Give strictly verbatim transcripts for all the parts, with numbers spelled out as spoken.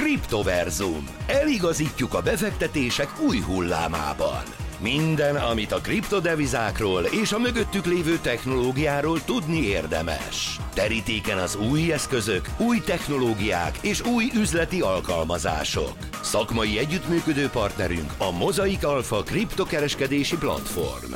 Kriptoverzum. Eligazítjuk a befektetések új hullámában. Minden, amit a kriptodevizákról és a mögöttük lévő technológiáról tudni érdemes. Terítéken az új eszközök, új technológiák és új üzleti alkalmazások. Szakmai együttműködő partnerünk a Mozaik Alpha kriptokereskedési platform.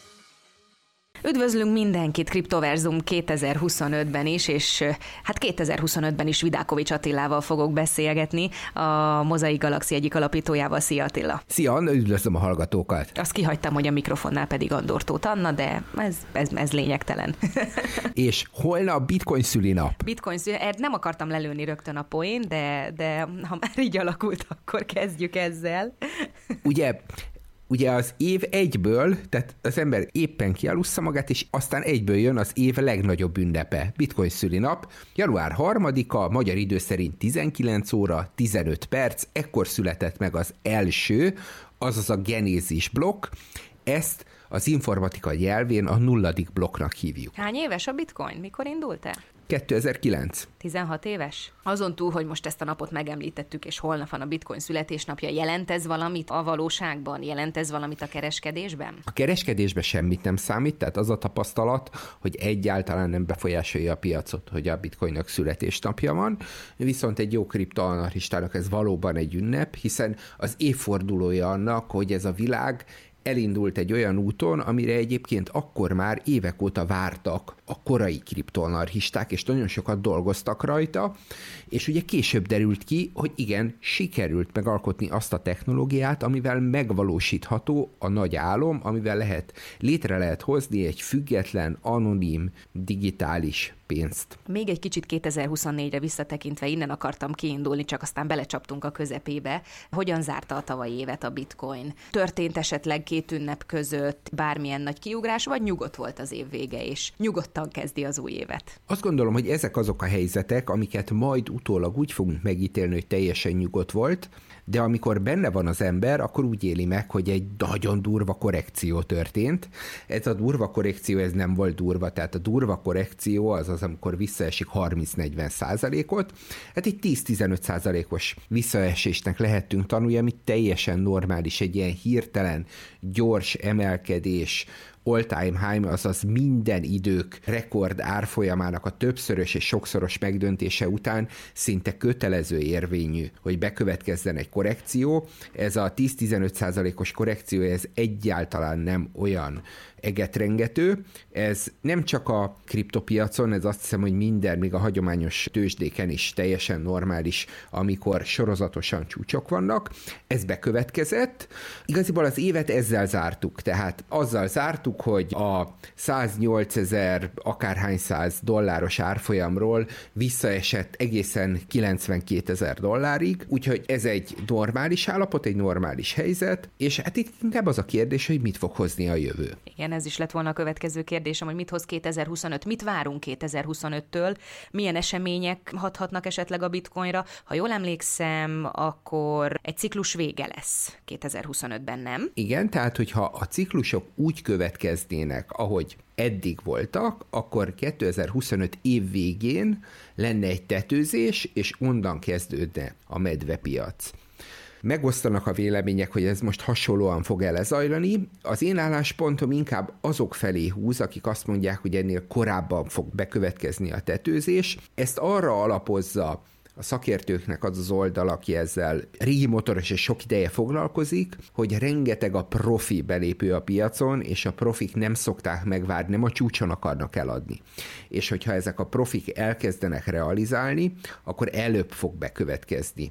Üdvözlünk mindenkit Kriptoverzum kétezer-huszonötben is, és hát kétezer-huszonötben is Vidákovics Attilával fogok beszélgetni, a Mozaik Galaxy egyik alapítójával. Szia Attila! Szia Anna, üdvözlöm a hallgatókat! Azt kihagytam, hogy a mikrofonnál pedig Andor Tóth Anna, de ez, ez, ez lényegtelen. És holnap Bitcoin szülinap. Bitcoin szülinap, nem akartam lelőni rögtön a poén, de, de ha már így alakult, akkor kezdjük ezzel. Ugye... Ugye az év egyből, tehát az ember éppen kialussza magát, és aztán egyből jön az év legnagyobb ünnepe, Bitcoin szülinap. január harmadika, magyar idő szerint tizenkilenc óra, tizenöt perc, ekkor született meg az első, azaz a genézis blokk. Ezt az informatika nyelvén a nulladik blokknak hívjuk. Hány éves a Bitcoin? Mikor indult el? kétezer-kilenc. tizenhat éves? Azon túl, hogy most ezt a napot megemlítettük, és holnap van a Bitcoin születésnapja, jelent ez valamit a valóságban? Jelent ez valamit a kereskedésben? A kereskedésben semmit nem számít, tehát az a tapasztalat, hogy egyáltalán nem befolyásolja a piacot, hogy a Bitcoinnak születésnapja van, viszont egy jó kriptoanalistának ez valóban egy ünnep, hiszen az évfordulója annak, hogy ez a világ elindult egy olyan úton, amire egyébként akkor már évek óta vártak a korai kriptoanarchisták, és nagyon sokat dolgoztak rajta, és ugye később derült ki, hogy igen, sikerült megalkotni azt a technológiát, amivel megvalósítható a nagy álom, amivel lehet, létre lehet hozni egy független, anonim, digitális pénzt. Még egy kicsit kétezer-huszonnégyre visszatekintve innen akartam kiindulni, csak aztán belecsaptunk a közepébe. Hogyan zárta a tavalyi évet a Bitcoin? Történt esetleg két ünnep között bármilyen nagy kiugrás, vagy nyugodt volt az év vége, és nyugodtan kezdi az új évet? Azt gondolom, hogy ezek azok a helyzetek, amiket majd utólag úgy fogunk megítélni, hogy teljesen nyugodt volt, de amikor benne van az ember, akkor úgy éli meg, hogy egy nagyon durva korrekció történt. Ez a durva korrekció, ez nem volt durva, tehát a durva korrekció az az, amikor visszaesik harminc-negyven százalékot, hát egy tíz-tizenöt százalékos visszaesésnek lehettünk tanulni, ami teljesen normális, egy ilyen hirtelen, gyors emelkedés, all-time high, azaz minden idők rekord árfolyamának a többszörös és sokszoros megdöntése után szinte kötelező érvényű, hogy bekövetkezzen egy korrekció. Ez a tíz-tizenöt százalékos korrekció, ez egyáltalán nem olyan egetrengető. Ez nem csak a kriptopiacon, ez azt hiszem, hogy minden, még a hagyományos tőzsdéken is teljesen normális, amikor sorozatosan csúcsok vannak. Ez bekövetkezett. Igaziból az évet ezzel zártuk, tehát azzal zártuk, hogy a száznyolcezer akárhány száz dolláros árfolyamról visszaesett egészen kilencvenkétezer dollárig, úgyhogy ez egy normális állapot, egy normális helyzet, és hát itt inkább az a kérdés, hogy mit fog hozni a jövő. Igen, ez is lett volna a következő kérdésem, hogy mit hoz kétezer-huszonöt, mit várunk kétezer-huszonöttől, milyen események hathatnak esetleg a Bitcoinra. Ha jól emlékszem, akkor egy ciklus vége lesz kétezer-huszonötben, nem? Igen, tehát hogyha a ciklusok úgy következnének, ahogy eddig voltak, akkor kétezer-huszonöt év végén lenne egy tetőzés, és onnan kezdődne a medvepiac. Megosztanak a vélemények, hogy ez most hasonlóan fog elezajlani. Az én álláspontom inkább azok felé húz, akik azt mondják, hogy ennél korábban fog bekövetkezni a tetőzés. Ezt arra alapozza a szakértőknek az az oldal, aki ezzel régi motoros és sok ideje foglalkozik, hogy rengeteg a profi belépő a piacon, és a profik nem szokták megvárni, nem a csúcson akarnak eladni. És hogyha ezek a profik elkezdenek realizálni, akkor előbb fog bekövetkezni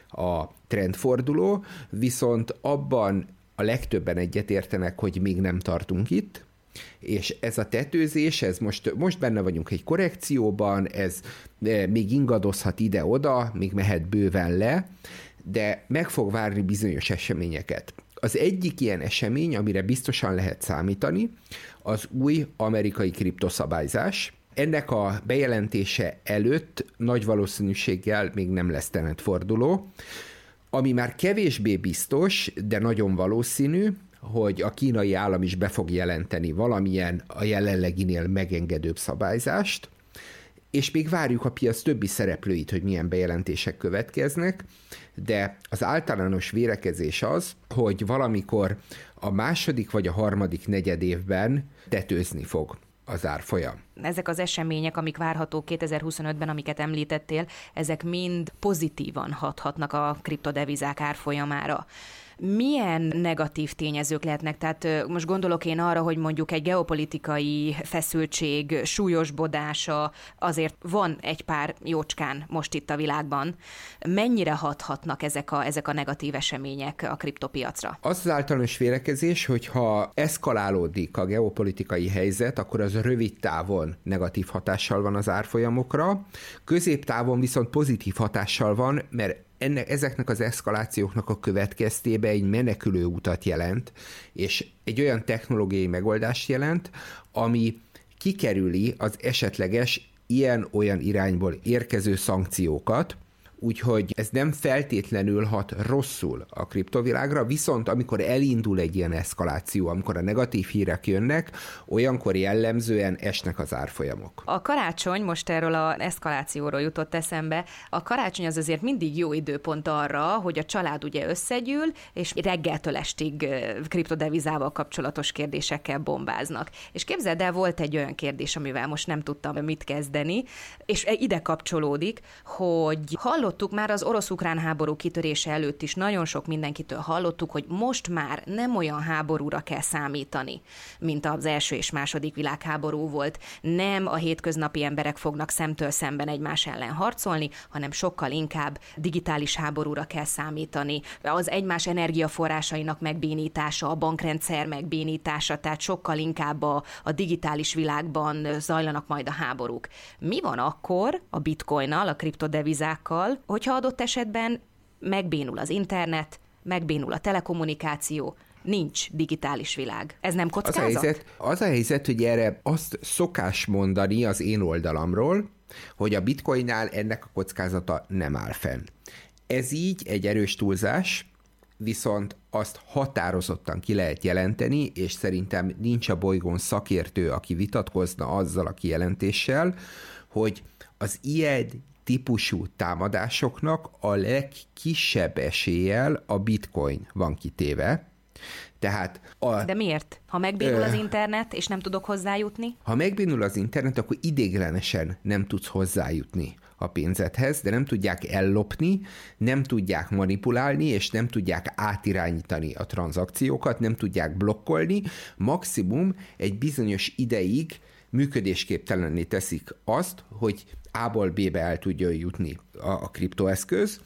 a trendforduló, viszont abban a legtöbben egyetértenek, hogy még nem tartunk itt, és ez a tetőzés, ez most, most benne vagyunk egy korrekcióban, ez még ingadozhat ide-oda, még mehet bőven le, de meg fog várni bizonyos eseményeket. Az egyik ilyen esemény, amire biztosan lehet számítani, az új amerikai kriptoszabályzás. Ennek a bejelentése előtt nagy valószínűséggel még nem lesz trendforduló, ami már kevésbé biztos, de nagyon valószínű, hogy a kínai állam is be fog jelenteni valamilyen a jelenleginél megengedőbb szabályzást, és még várjuk a piac többi szereplőit, hogy milyen bejelentések következnek, de az általános vélekezés az, hogy valamikor a második vagy a harmadik negyedévben tetőzni fog az árfolyam. Ezek az események, amik várhatók kétezer-huszonötben, amiket említettél, ezek mind pozitívan hathatnak a kriptodevizák árfolyamára. Milyen negatív tényezők lehetnek? Tehát most gondolok én arra, hogy mondjuk egy geopolitikai feszültség súlyosbodása, azért van egy pár jócskán most itt a világban. Mennyire hathatnak ezek a, ezek a negatív események a kriptopiacra? Az az általános vélekezés, hogy ha eszkalálódik a geopolitikai helyzet, akkor az rövid távon negatív hatással van az árfolyamokra, középtávon viszont pozitív hatással van, mert Ennek, ezeknek az eszkalációknak a következtében egy menekülő utat jelent, és egy olyan technológiai megoldást jelent, ami kikerüli az esetleges ilyen-olyan irányból érkező szankciókat, úgyhogy ez nem feltétlenül hat rosszul a kriptovilágra, viszont amikor elindul egy ilyen eszkaláció, amikor a negatív hírek jönnek, olyankor jellemzően esnek az árfolyamok. A karácsony, most erről az eszkalációról jutott eszembe, a karácsony az azért mindig jó időpont arra, hogy a család ugye összegyűl, és reggeltől estig kriptodevizával kapcsolatos kérdésekkel bombáznak. És képzeld el, volt egy olyan kérdés, amivel most nem tudtam mit kezdeni, és ide kapcsolódik, hogy hallott Hallottuk már az orosz-ukrán háború kitörése előtt is, nagyon sok mindenkitől hallottuk, hogy most már nem olyan háborúra kell számítani, mint az első és második világháború volt. Nem a hétköznapi emberek fognak szemtől szemben egymás ellen harcolni, hanem sokkal inkább digitális háborúra kell számítani. Az egymás energiaforrásainak megbénítása, a bankrendszer megbénítása, tehát sokkal inkább a, a digitális világban zajlanak majd a háborúk. Mi van akkor a bitcoinnal, a kriptodevizákkal, hogyha adott esetben megbénul az internet, megbénul a telekommunikáció, nincs digitális világ. Ez nem kockázat? Az a helyzet, az a helyzet, hogy erre azt szokás mondani az én oldalamról, hogy a bitcoinnál ennek a kockázata nem áll fenn. Ez így egy erős túlzás, viszont azt határozottan ki lehet jelenteni, és szerintem nincs a bolygón szakértő, aki vitatkozna azzal a kijelentéssel, hogy az ilyen típusú támadásoknak a legkisebb eséllyel a bitcoin van kitéve. Tehát a, De miért? Ha megbénul ö, az internet, és nem tudok hozzájutni? Ha megbénul az internet, akkor ideiglenesen nem tudsz hozzájutni a pénzedhez, de nem tudják ellopni, nem tudják manipulálni, és nem tudják átirányítani a tranzakciókat, nem tudják blokkolni, maximum egy bizonyos ideig működésképtelenné teszik azt, hogy A-ból B-be el tudjon jutni a, a kriptoeszköz,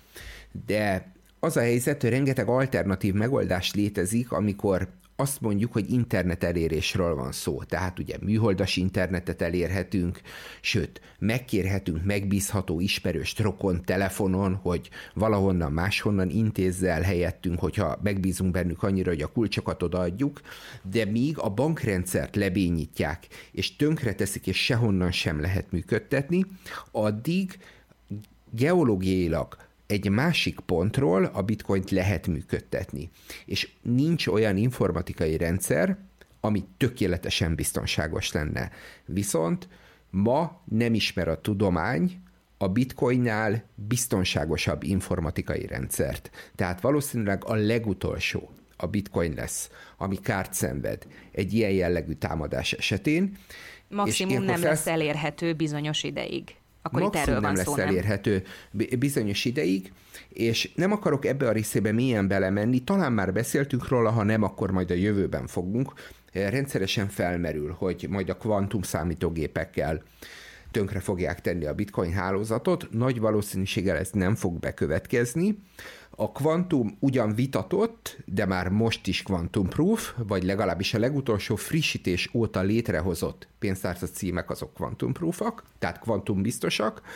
de az a helyzet, hogy rengeteg alternatív megoldás létezik, amikor azt mondjuk, hogy internet elérésről van szó. Tehát ugye műholdas internetet elérhetünk, sőt, megkérhetünk megbízható ismerőst rokon telefonon, hogy valahonnan máshonnan intézze el helyettünk, hogyha megbízunk bennük annyira, hogy a kulcsokat odaadjuk, de míg a bankrendszert lebénítják, és tönkreteszik, és sehonnan sem lehet működtetni, addig geológiailag egy másik pontról a bitcoint lehet működtetni. És nincs olyan informatikai rendszer, ami tökéletesen biztonságos lenne. Viszont ma nem ismer a tudomány a bitcoinnál biztonságosabb informatikai rendszert. Tehát valószínűleg a legutolsó a bitcoin lesz, ami kárt szenved egy ilyen jellegű támadás esetén. Maximum nem felsz... lesz elérhető bizonyos ideig. Akkor Maximum itt erről van nem szó, lesz nem? elérhető bizonyos ideig, és nem akarok ebbe a részébe mélyen belemenni, talán már beszéltünk róla, ha nem, akkor majd a jövőben fogunk. Rendszeresen felmerül, hogy majd a kvantum számítógépekkel tönkre fogják tenni a bitcoin hálózatot, nagy valószínűséggel ez nem fog bekövetkezni. A kvantum ugyan vitatott, de már most is quantum proof, vagy legalábbis a legutolsó frissítés óta létrehozott pénztárca címek azok quantum proofak, tehát kvantum biztosak,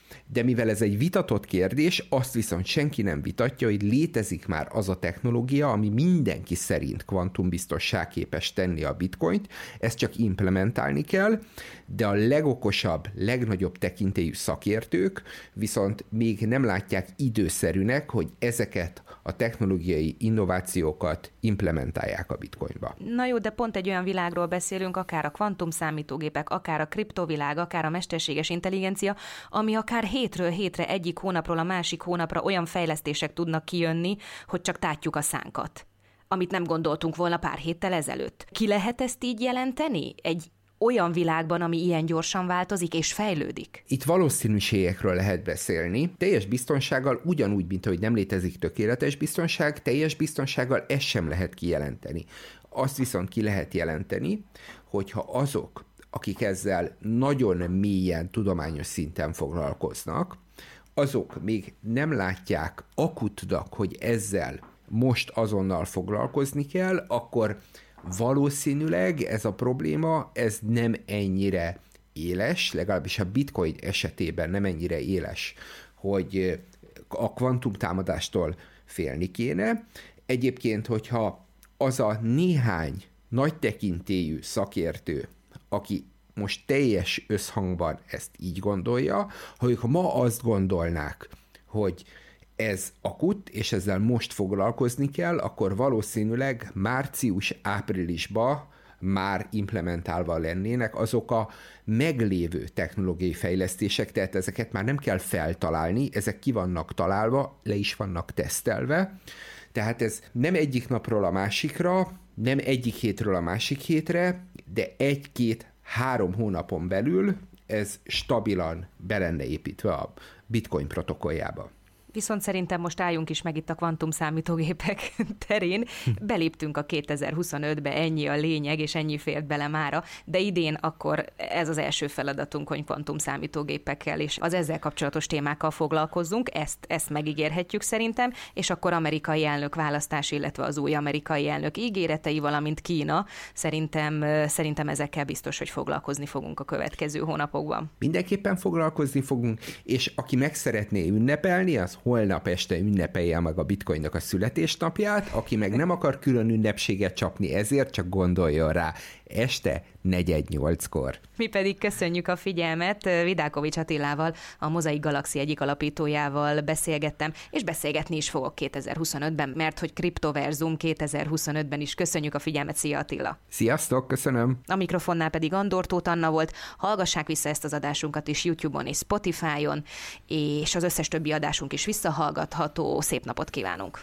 De mivel ez egy vitatott kérdés, azt viszont senki nem vitatja, hogy létezik már az a technológia, ami mindenki szerint kvantumbiztossá-képes tenni a bitcoint, ezt csak implementálni kell, de a legokosabb, legnagyobb tekintélyű szakértők viszont még nem látják időszerűnek, hogy ezeket a technológiai innovációkat implementálják a bitcoinba. Na jó, de pont egy olyan világról beszélünk, akár a kvantumszámítógépek, akár a kriptovilág, akár a mesterséges intelligencia, ami akár hétről hétre, egyik hónapról a másik hónapra olyan fejlesztések tudnak kijönni, hogy csak tátjuk a szánkat, amit nem gondoltunk volna pár héttel ezelőtt. Ki lehet ezt így jelenteni? Egy olyan világban, ami ilyen gyorsan változik és fejlődik? Itt valószínűségekről lehet beszélni. Teljes biztonsággal, ugyanúgy, mint ahogy nem létezik tökéletes biztonság, teljes biztonsággal ezt sem lehet kijelenteni. Azt viszont ki lehet jelenteni, hogyha azok, akik ezzel nagyon mélyen tudományos szinten foglalkoznak, azok még nem látják akutnak, hogy ezzel most azonnal foglalkozni kell, akkor valószínűleg ez a probléma, ez nem ennyire éles, legalábbis a bitcoin esetében nem ennyire éles, hogy a kvantumtámadástól félni kéne. Egyébként, hogyha az a néhány nagy tekintélyű szakértő, aki most teljes összhangban ezt így gondolja, hogy ha ma azt gondolnák, hogy ez akut, és ezzel most foglalkozni kell, akkor valószínűleg március-áprilisban már implementálva lennének azok a meglévő technológiai fejlesztések, tehát ezeket már nem kell feltalálni, ezek ki vannak találva, le is vannak tesztelve, tehát ez nem egyik napról a másikra, nem egyik hétről a másik hétre, de egy-két-három hónapon belül ez stabilan be lenne építve a Bitcoin protokolljába. Viszont szerintem most álljunk is meg itt a kvantumszámítógépek terén. Beléptünk a kétezer-huszonötbe, ennyi a lényeg, és ennyi fért bele mára, de idén akkor ez az első feladatunk, hogy kvantumszámítógépekkel és az ezzel kapcsolatos témákkal foglalkozzunk, ezt, ezt megígérhetjük szerintem, és akkor amerikai elnök választás, illetve az új amerikai elnök ígéretei, valamint Kína, szerintem, szerintem ezekkel biztos, hogy foglalkozni fogunk a következő hónapokban. Mindenképpen foglalkozni fogunk, és aki meg szeretné ünnepelni, az holnap este ünnepelje meg a bitcoinnak a születésnapját, aki meg nem akar külön ünnepséget csapni, ezért csak gondoljon rá este negyven nyolckor. Mi pedig köszönjük a figyelmet. Vidákovics Attilával, a Mozaik Galaxy egyik alapítójával beszélgettem, és beszélgetni is fogok kétezer-huszonötben, mert hogy Kriptoverzum kétezer-huszonötben is. Köszönjük a figyelmet, szia Attila! Sziasztok, köszönöm! A mikrofonnál pedig Andor Tóth Anna volt. Hallgassák vissza ezt az adásunkat is YouTube-on és Spotify-on, és az összes többi adásunk is visszahallgatható. Szép napot kívánunk!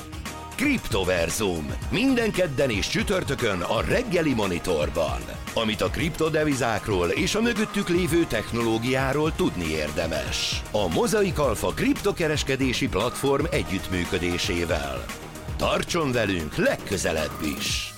Kriptoverzum. Minden kedden és csütörtökön a reggeli Monitorban. Amit a kriptodevizákról és a mögöttük lévő technológiáról tudni érdemes. A Mozaik Alpha kriptokereskedési platform együttműködésével. Tartson velünk legközelebb is!